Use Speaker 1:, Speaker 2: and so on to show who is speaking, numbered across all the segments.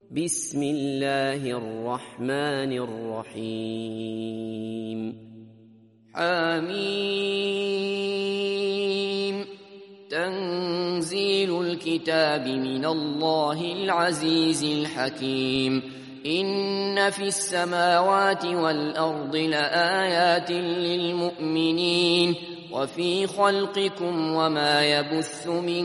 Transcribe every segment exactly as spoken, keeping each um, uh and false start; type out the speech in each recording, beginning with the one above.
Speaker 1: بسم الله الرحمن الرحيم حميم تنزيل الكتاب من الله العزيز الحكيم إن في السماوات والأرض لآيات للمؤمنين وفي خلقكم وما يبث من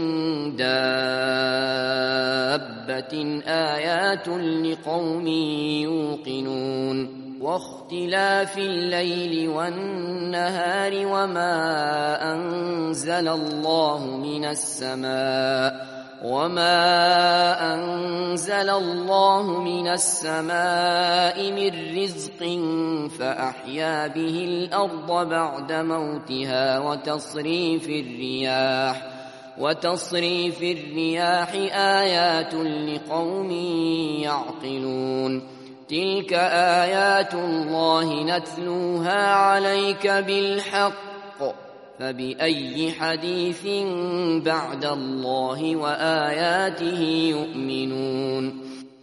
Speaker 1: دابة آيات لقوم يوقنون واختلاف الليل والنهار وما أنزل الله من السماء وما أنزل الله من السماء من رزق فأحيا به الأرض بعد موتها وتصريف الرياح وتصريف الرياح آيات لقوم يعقلون تلك آيات الله نتلوها عليك بالحق فبأي حديث بعد الله وآياته يؤمنون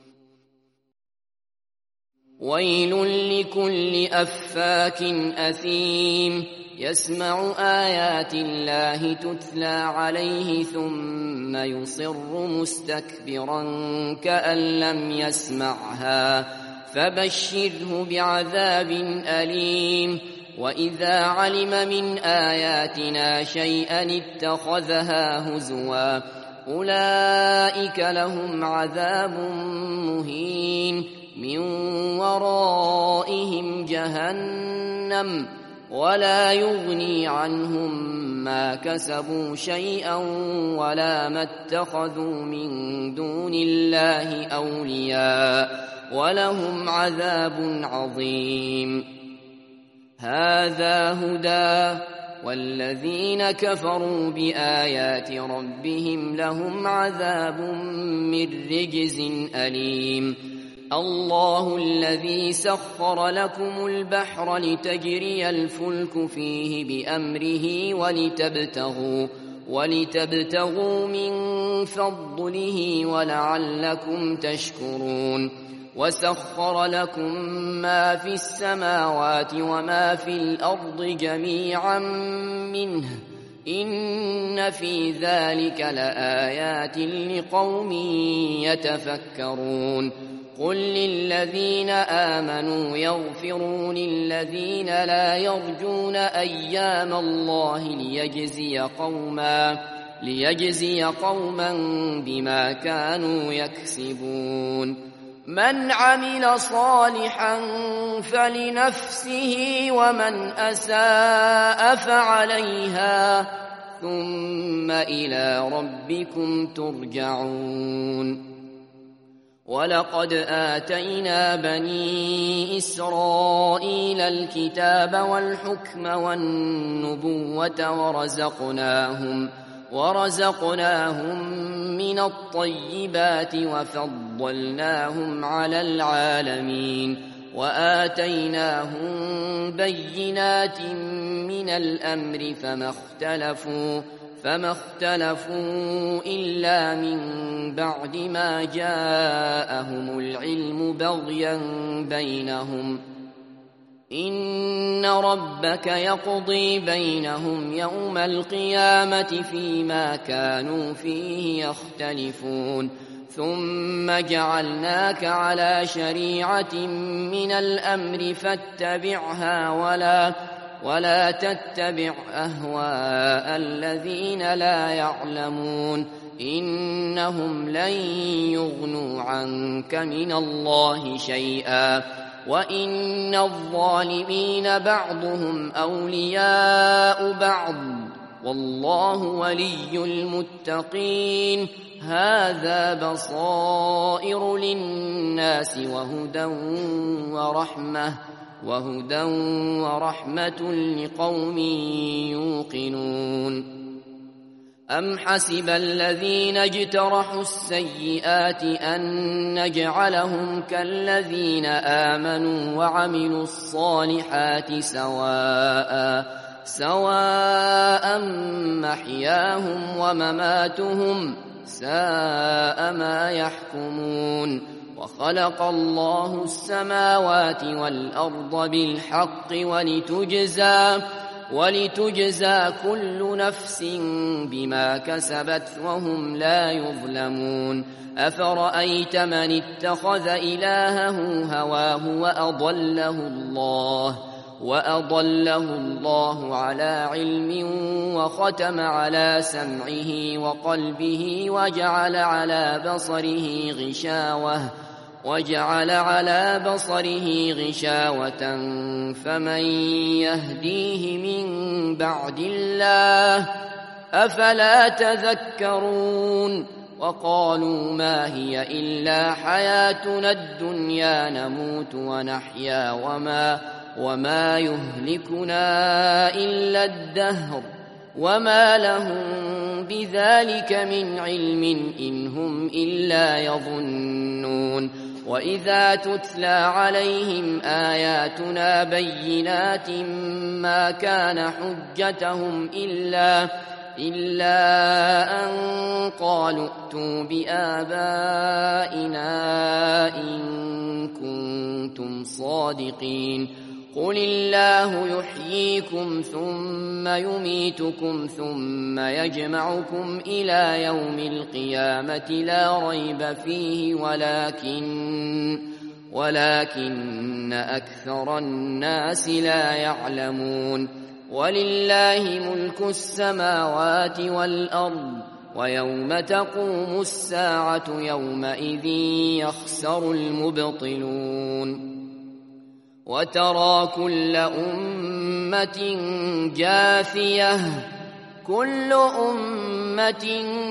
Speaker 1: ويل لكل أفاك أثيم يسمع آيات الله تتلى عليه ثم يصر مستكبرا كأن لم يسمعها فبشره بعذاب أليم وإذا علم من آياتنا شيئا اتخذها هزوا أولئك لهم عذاب مهين من ورائهم جهنم ولا يغني عنهم ما كسبوا شيئا ولا ما اتخذوا من دون الله أولياء ولهم عذاب عظيم هذا هدى والذين كفروا بآيات ربهم لهم عذاب من رجز أليم الله الذي سخر لكم البحر لتجري الفلك فيه بأمره ولتبتغوا ولتبتغوا من فضله ولعلكم تشكرون وسخر لكم ما في السماوات وما في الأرض جميعا منه إن في ذلك لآيات لقوم يتفكرون قل للذين آمنوا يغفروا للذين لا يرجون أيام الله ليجزي قوما ليجزي قوما بما كانوا يكسبون من عمل صالحا فلنفسه ومن أساء فعليها ثم إلى ربكم ترجعون ولقد آتينا بني إسرائيل الكتاب والحكم والنبوة ورزقناهم ورزقناهم من الطيبات وفضلناهم على العالمين وآتيناهم بينات من الأمر فما اختلفوا فما اختلفوا إلا من بعد ما جاءهم العلم بغيا بينهم إن ربك يقضي بينهم يوم القيامة فيما كانوا فيه يختلفون ثم جعلناك على شريعة من الأمر فاتبعها ولا ولا تتبع أهواء الذين لا يعلمون إنهم لن يغنوا عنك من الله شيئا وإن الظالمين بعضهم أولياء بعض والله ولي المتقين هذا بصائر للناس وهدى ورحمة وهدى ورحمة لقوم يوقنون أم حسب الذين اجترحوا السيئات أن نجعلهم كالذين آمنوا وعملوا الصالحات سواء سواء محياهم ومماتهم ساء ما يحكمون وخلق الله السماوات والأرض بالحق ولتجزى ولتجزى كل نفس بما كسبت وهم لا يظلمون أفرأيت من اتخذ إلهه هواه وأضله الله وأضله الله على علم وختم على سمعه وقلبه وجعل على بصره غشاوة وجعل على بصره غشاوة فمن يهديه من بعد الله أفلا تذكرون وقالوا ما هي إلا حياتنا الدنيا نموت ونحيا وما وما يهلكنا إلا الدهر وما لهم بذلك من علم إن هم إلا يظنون وإذا تتلى عليهم آياتنا بينات ما كان حجتهم إلا إلا أن قالوا ائتوا بآبائنا إن كنتم صادقين قل الله يحييكم ثم يميتكم ثم يجمعكم إلى يوم القيامة لا ريب فيه ولكن ولكن أكثر الناس لا يعلمون ولله ملك السماوات والأرض ويوم تقوم الساعة يومئذ يخسر المبطلون وترى كل أمة جاثية كل أمة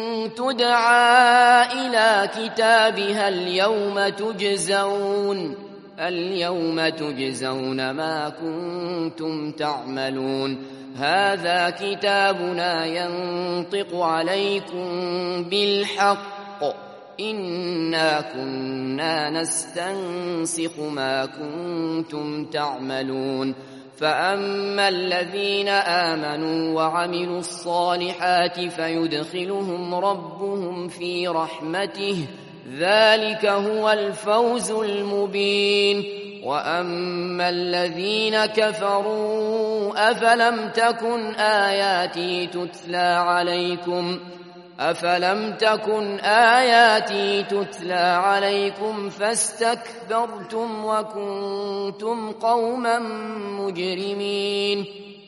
Speaker 1: تدعى إلى كتابها اليوم تجزون اليوم تجزون ما كنتم تعملون هذا كتابنا ينطق عليكم بالحق إنا كنا نستنسخ ما كنتم تعملون فأما الذين آمنوا وعملوا الصالحات فيدخلهم ربهم في رحمته ذلك هو الفوز المبين وأما الذين كفروا أفلم تكن آياتي تتلى عليكم أفلم تكن آياتي تتلى عليكم فاستكبرتم وكنتم قوما مجرمين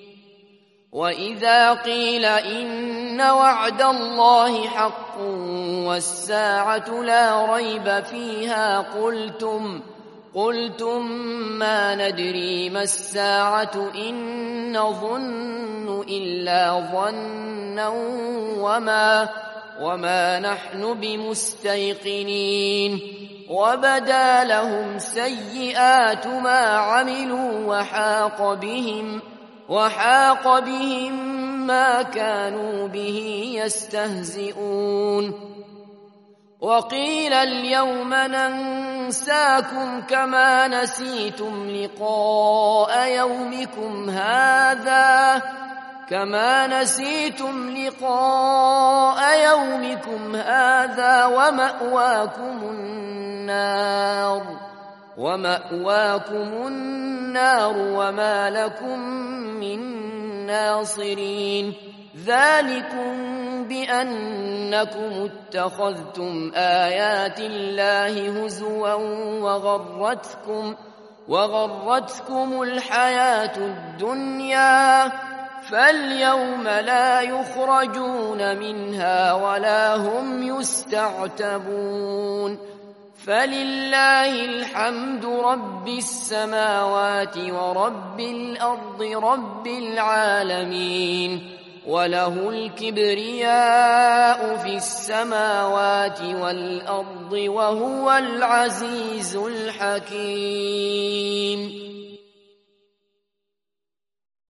Speaker 1: وإذا قيل إن وعد الله حق والساعة لا ريب فيها قلتم قلتم ما ندري ما الساعة إن نظن إلا ظنا وما وما نحن بمستيقنين وبدا لهم سيئات ما عملوا وحاق بهم وحاق بهم ما كانوا به يستهزئون وقيل اليوم ننساكم كما نسيتم لقاء يومكم هذا كما نسيتم لقاء يومكم هذا ومأواكم النار ومأواكم النار وما لكم من ناصرين ذلكم بأنكم اتخذتم آيات الله هزوا وغرتكم وغرتكم الحياة الدنيا فاليوم لا يخرجون منها ولا هم يستعتبون فلله الحمد رب السماوات ورب الأرض رب العالمين وله الكبرياء في السماوات والأرض وهو العزيز الحكيم